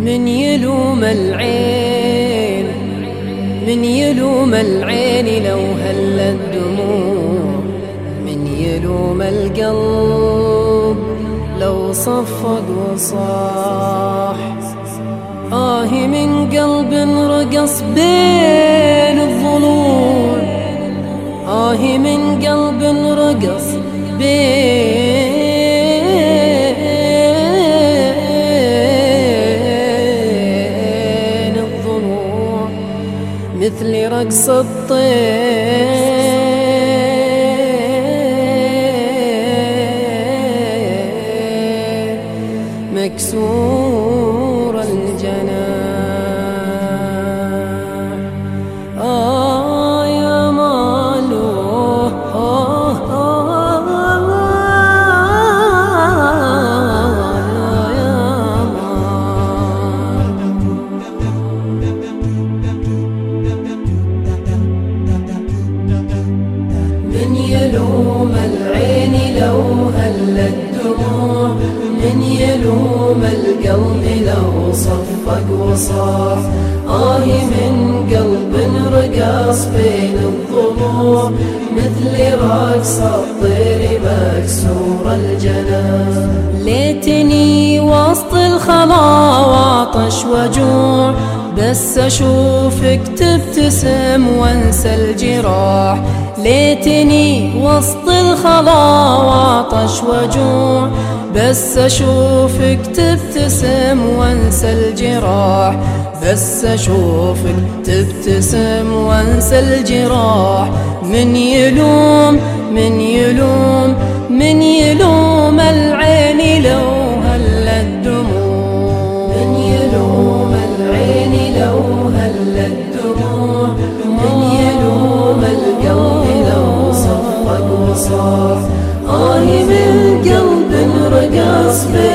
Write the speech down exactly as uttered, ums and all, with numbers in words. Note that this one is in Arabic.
من يلوم العين من يلوم العين لو هل الدموع، من يلوم القلب لو صفق وصاح. آه من قلب رقص بين الظلوم، آه من قلب رقص بين الظلوم مثل رقص الطير مكسور الجناح. آه يا مالو آه آه يا مال. من يلوم العين لو هل الدموع، من يلوم القلب لو صفق وصاح. آه من قلب رقص بين الضلوع مثل رقص الطير مكسور الجناح. ليتني وسط الخلا وعطش وجوع، بس أشوفك تبتسم وانسى الجراح. ليتني وسط الخلا وعطش وجوع، بس أشوفك تبتسم وانسى الجراح. بس أشوفك تبتسم وانسى الجراح. من يلوم من يلوم من يلوم العين لو هل الدموع، من يلوم العين لو هل الدموع، من يلوم القلب لو صفق وصاح. آه من قلب رقص